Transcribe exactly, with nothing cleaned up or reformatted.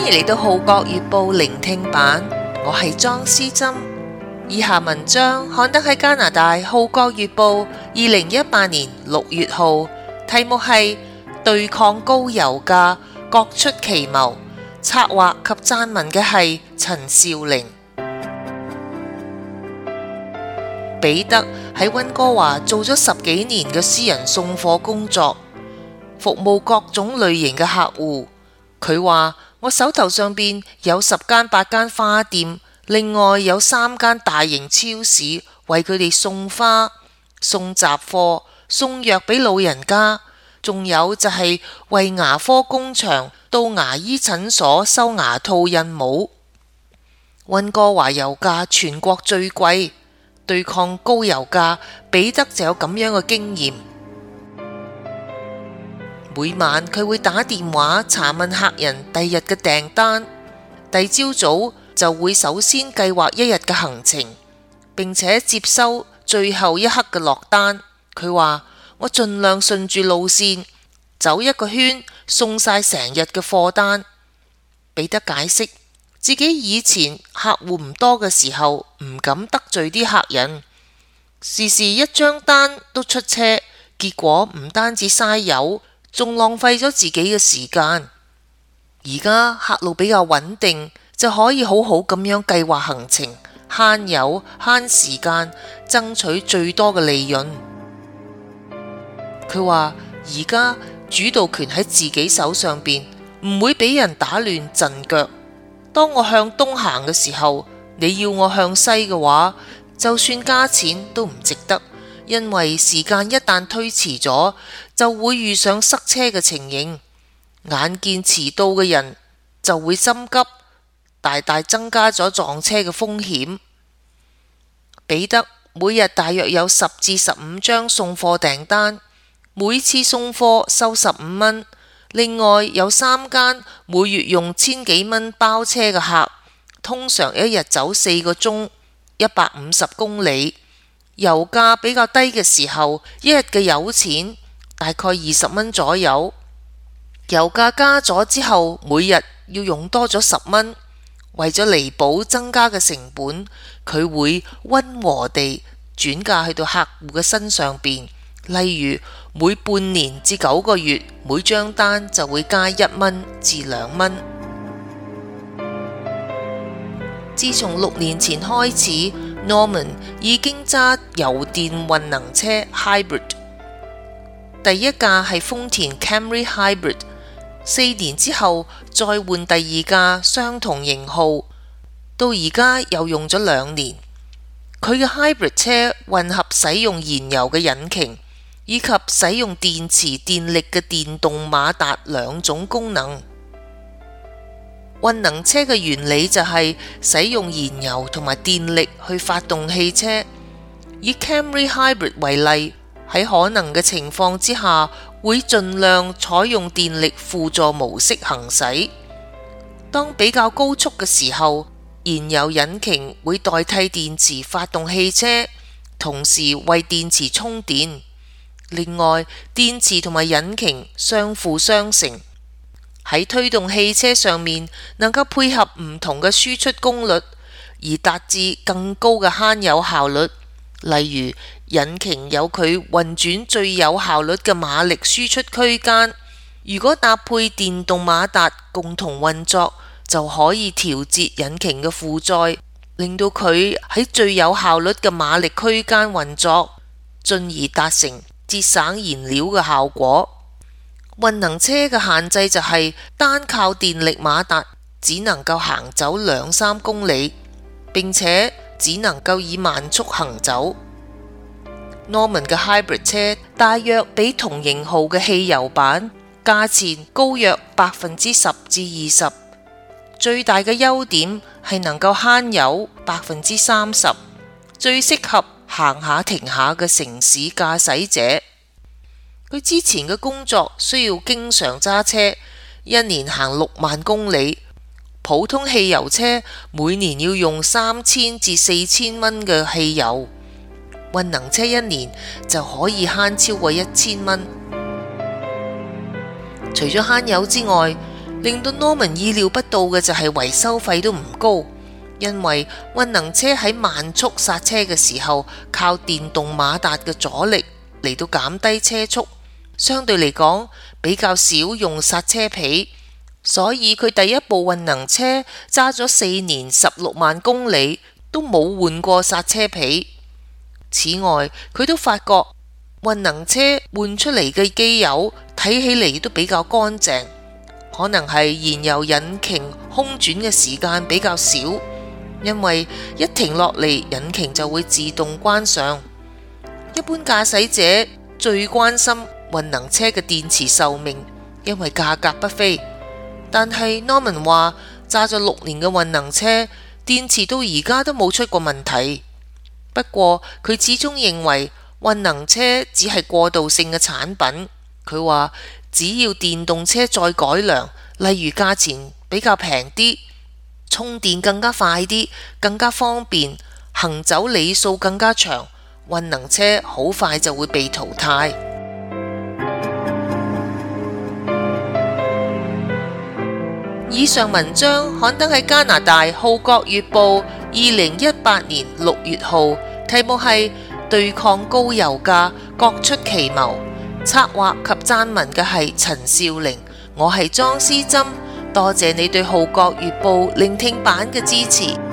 迎嚟到《號角月報》聆聽版，我係莊思珍。以下文章刊登喺加拿大《號角月報》二零一八年六月號，題目係對抗高油價，各出奇謀。策劃及撰文嘅係陳兆玲。彼得喺溫哥華做咗十幾年嘅私人送貨工作，服務各種類型嘅客戶。佢話：我手頭上邊有十間八間花店，另外有三間大型超市，為佢哋送花、送雜貨、送藥俾老人家，仲有就係為牙科工場到牙醫診所收牙套印帽。溫哥華油價全國最貴，對抗高油價，彼得就有咁樣嘅經驗。每晚佢會打電話查問客人第日嘅訂單，第朝早就會首先計劃一日嘅行程，並且接收最後一刻嘅落單。佢話：我盡量順住路線走一個圈，送晒成日嘅貨單。彼得解釋自己以前客戶唔多嘅時候，唔敢得罪啲客人，時時一張單都出車，結果唔單止嘥油，仲浪費咗自己嘅時間。而家客路比較穩定，就可以好好咁樣計劃行程，慳油慳時間，爭取最多嘅利潤。佢話而家主導權喺自己手上邊，唔會俾人打亂陣腳。當我向東行嘅時候，你要我向西嘅話，就算加錢都唔值得，因為時間一旦推遲咗，就會遇上塞車嘅情形，眼見遲到嘅人就會心急，大大增加咗撞車嘅風險。彼得每日大約有十至十五張送貨訂單，每次送貨收十五蚊。另外有三間每月用千幾蚊包車嘅客，通常一日走四個鐘，一百五十公里。油價比較低嘅時候，一日嘅油錢大概二十蚊左右。油價加咗之後，每日要用多咗十蚊。為咗彌補增加嘅成本，佢會溫和地轉嫁去到客戶嘅身上邊。例如每半年至九個月，每張單就會加一蚊至兩蚊。自從六年前開始，Norman 已經揸油電混能車 Hybrid， 第一架係豐田 Camry Hybrid， 四年之後再換第二架相同型號，到而家又用咗兩年。佢嘅 Hybrid 車混合使用燃油嘅引擎，以及使用電池電力嘅電動馬達兩種功能。混能車嘅原理就係使用燃油同埋電力去發動汽車。以 Camry Hybrid 為例，喺可能嘅情況之下，會盡量採用電力輔助模式行駛。當比較高速嘅時候，燃油引擎會代替電池發動汽車，同時為電池充電。另外，電池同埋引擎相輔相成，喺推動汽車上面能夠配合唔同嘅輸出功率，而達至更高嘅慳油效率。例如，引擎有佢運轉最有效率嘅馬力輸出區間，如果搭配電動馬達共同運作，就可以調節引擎嘅負載，令到佢喺最有效率嘅馬力區間運作，進而達成節省燃料嘅效果。混能車嘅限制就係單靠電力馬達只能夠行走兩三公里，並且只能夠以慢速行走。Norman 嘅 Hybrid 車大約比同型號嘅汽油版價錢高約百分之十至二十，最大嘅優點係能夠慳油百分之三十，最適合行下停下嘅城市駕駛者。佢之前嘅工作需要經常揸車，一年行六萬公里。普通汽油車每年要用三千至四千蚊嘅汽油，混能車一年就可以慳超過一千蚊。除咗慳油之外， 令到 Norman 意料不到嘅就係維修費都唔高，因為混能車喺慢速剎車嘅時候靠電動馬達嘅阻力嚟到減低車速，相對嚟講比較少用剎車皮，所以佢第一部混能車揸咗四年十六萬公里都冇換過剎車皮。此外，佢都發覺混能車換出嚟嘅機油睇起嚟都比較乾淨，可能係燃油引擎空轉嘅時間比較少，因為一停落嚟引擎就會自動關上。一般駕駛者最關心混能車嘅電池壽命，因為價格不菲。但係 Norman 話揸咗六年嘅混能車，電池到而家都冇出過問題。不過佢始終認為混能車只係過渡性嘅產品。佢話只要電動車再改良，例如價錢比較平啲，充電更加快啲，更加方便，行走里數更加長，混能車好快就會被淘汰。以上文章刊登喺加拿大《號角月報》二零一八年六月號，題目係對抗高油價，各出奇謀。策劃及撰文嘅係陳少玲，我係莊思珍，多謝你對《號角月報》聆聽版嘅支持。